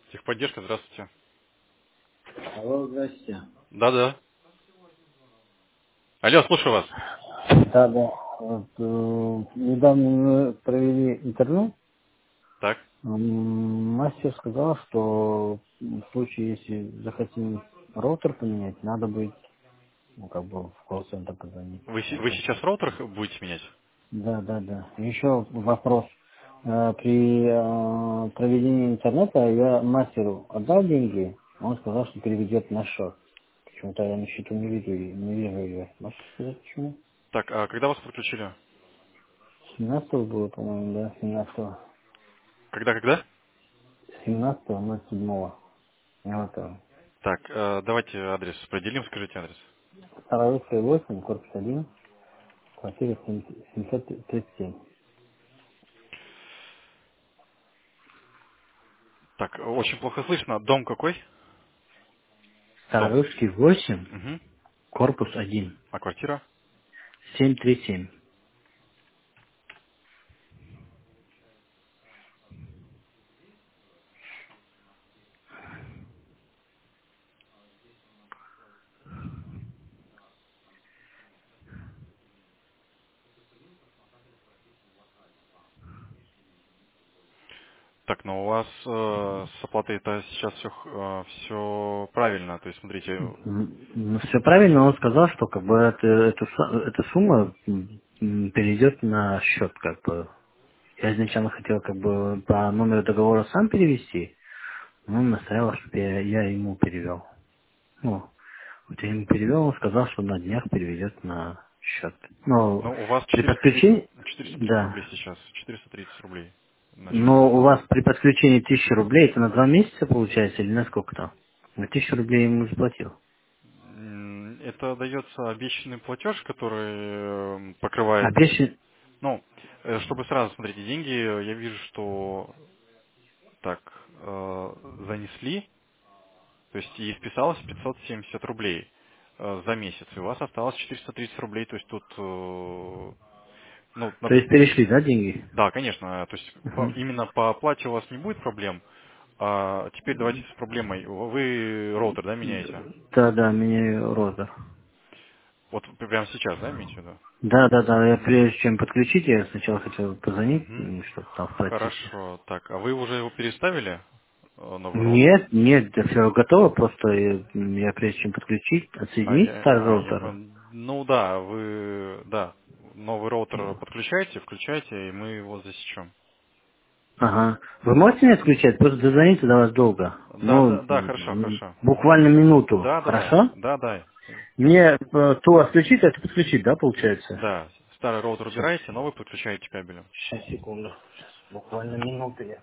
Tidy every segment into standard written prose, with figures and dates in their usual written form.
Техподдержка, здравствуйте. Алло, здрасте. Да-да. Алло, слушаю вас. Да, да. Вот, недавно мы провели интервью. Так. Мастер сказал, что в случае, если захотим роутер поменять, надо будет, ну, как бы в колл-центр позвонить. Вы сейчас роутер будете менять? Да, да, да. Еще вопрос. При проведении интернета я мастеру отдал деньги, он сказал, что переведет на счет. Почему-то я на счету не вижу ее. Можете сказать, почему? Так, а когда вас подключили? 17 было, по-моему, да, 17-го. Когда? 17.07. Вот он. Так, давайте адрес определим, скажите адрес. Старорусская 8, корпус 1, квартира 737. Так, очень плохо слышно. Дом какой? Дом. Старорусский 8, Угу. корпус 1, А квартира? 737. Так, но у вас с оплатой это сейчас все правильно. То есть, смотрите, Ну, все правильно, он сказал, что как бы эта сумма перейдет на счет, как бы. Я изначально хотел как бы по номеру договора сам перевести, но он настоял, чтобы я ему перевел. Ну, вот я ему перевел, он сказал, что на днях переведет на счет. Ну, ну, у вас при подключении, 430 рублей да. сейчас. 430 рублей на счете. Но у вас при подключении 1000 рублей, это на 2 месяца получается или на сколько там? На 1000 рублей я ему заплатил. Это дается обещанный платеж, который покрывает. Обещан... Ну, чтобы сразу смотреть деньги, я вижу, что так занесли, то есть и списалось 570 рублей за месяц, и у вас осталось 430 рублей, то есть тут, ну, То есть перешли, да, деньги? да, конечно, то есть Мгм. именно по оплате у вас не будет проблем. А теперь давайте с проблемой. Вы роутер, да, меняете? Да, да, меняю роза. Вот прямо сейчас, да, имеете в виду? Да, да, да, я Мгм. прежде чем подключить, я сначала хотел позвонить, Мгм. чтобы там в процессе. Хорошо. Так, а вы уже его переставили, новый роутер? Нет, нет, да все готово, просто я прежде чем подключить, отсоединить старый Я роутер. понял. Ну да, да, новый роутер подключаете, включаете, и мы его засечем. Ага. Вы можете меня отключать? Просто дозвониться до вас долго. Да, Ну, да, да, хорошо, хорошо. буквально минуту. Да, да, да, Хорошо? да, да. Мне то отключить, это подключить, да, получается? Да, старый роутер Сейчас, убираете, новый подключаете кабелем. сейчас, секунду. Сейчас, буквально минуту я.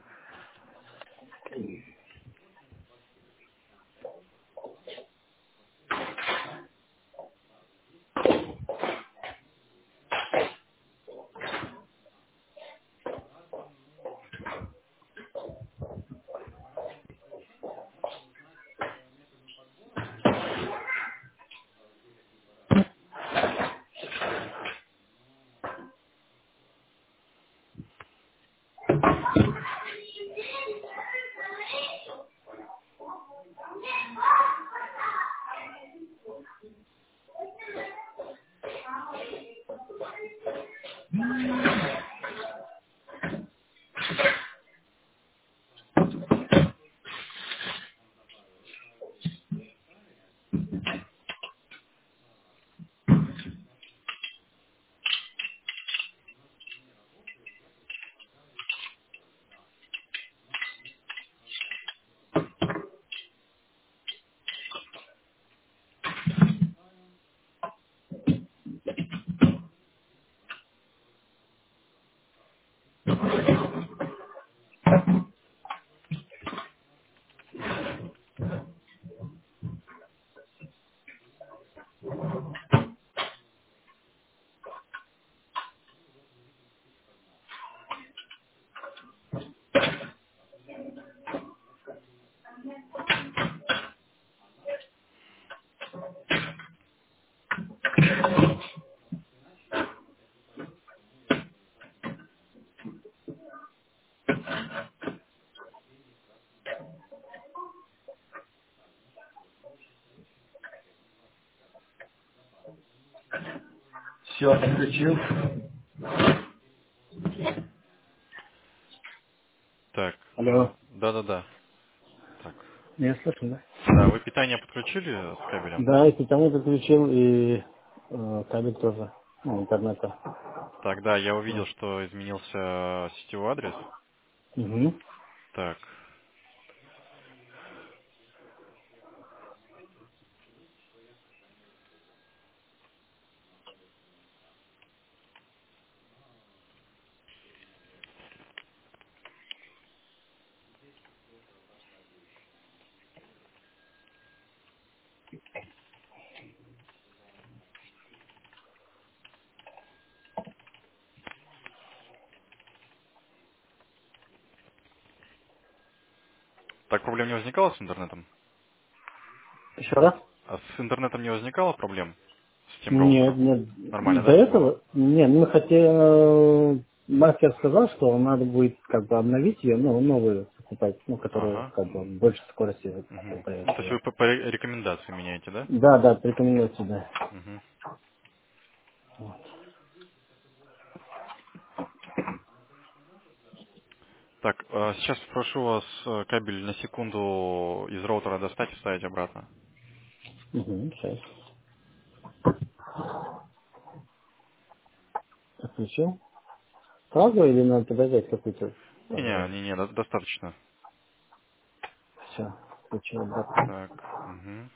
Все, отключил. Так, Алло. да-да-да. Так. Меня слышно, да? Да, вы питание подключили с кабелем? Да, и питание подключил, и кабель тоже, ну, интернета. Так, да, я увидел, Вот. что изменился сетевой адрес. Угу. Так. Так, проблем не возникало с интернетом? Еще раз? А с интернетом не возникало проблем? С тем Нет, роутером? нет. Нормально, До да, все было? этого, нет, мы хотели, мастер сказал, что надо будет как бы обновить ее, ну, новую покупать, ну, которая Ага. как бы больше скорости Мгм. дает. Ну, то есть вы по рекомендации меняете, да? Да, да, порекомендуйте, да. Мгм. Вот. Так, сейчас прошу вас кабель на секунду из роутера достать и вставить обратно. Угу, сейчас. Отключил. Сразу или надо подождать какое-то там Не-не, время? не-не, достаточно. Все, включил обратно. Так, мгм.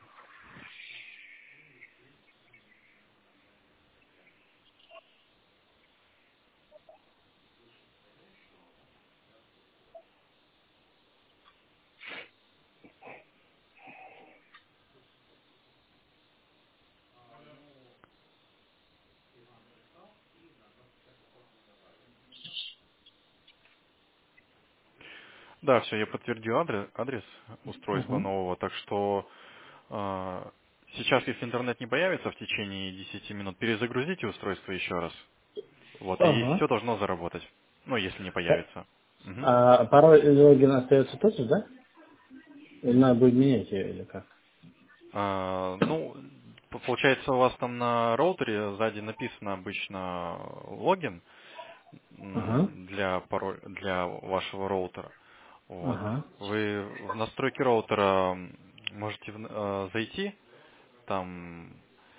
Да, все, я подтвердил адрес устройства Угу. нового, так что сейчас, если интернет не появится в течение 10 минут, перезагрузите устройство еще раз. Вот, и Ага. все должно заработать. Ну, если не появится. Мгм. А пароль и логин остается тот же, да? Или надо будет менять ее, или как? Ну, получается, у вас там на роутере сзади написано обычно логин Ага. для вашего роутера. Вот. Ага. Вы в настройки роутера можете зайти, там.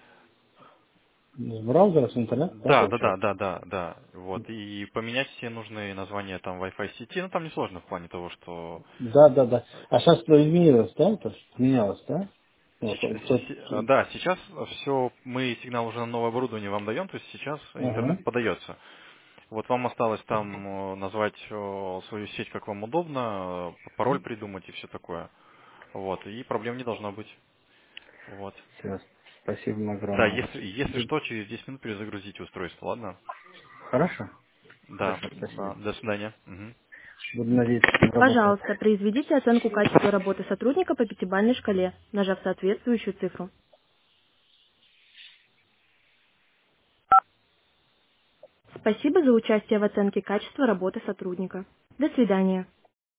С браузера, с интернета, да, Да, да, да, получается? да, да, да. Вот. И поменять все нужные названия там Wi-Fi сети. Ну, там несложно в плане того, что Да, да, да. А сейчас изменилось, да? То есть менялось, да? Вот, Да, сейчас все, мы сигнал уже на новое оборудование вам даем, то есть сейчас ага. интернет подается. Вот вам осталось там назвать свою сеть как вам удобно, пароль придумать и все такое. Вот, и проблем не должно быть. Вот. Все, спасибо вам Да, огромное. если что, через 10 минут перезагрузите устройство, ладно? Хорошо? Да, Хорошо, да, спасибо. до свидания. Мгм. Буду надеяться, что работает. Пожалуйста, произведите оценку качества работы сотрудника по пятибалльной шкале, нажав соответствующую цифру. Спасибо за участие в оценке качества работы сотрудника. До свидания.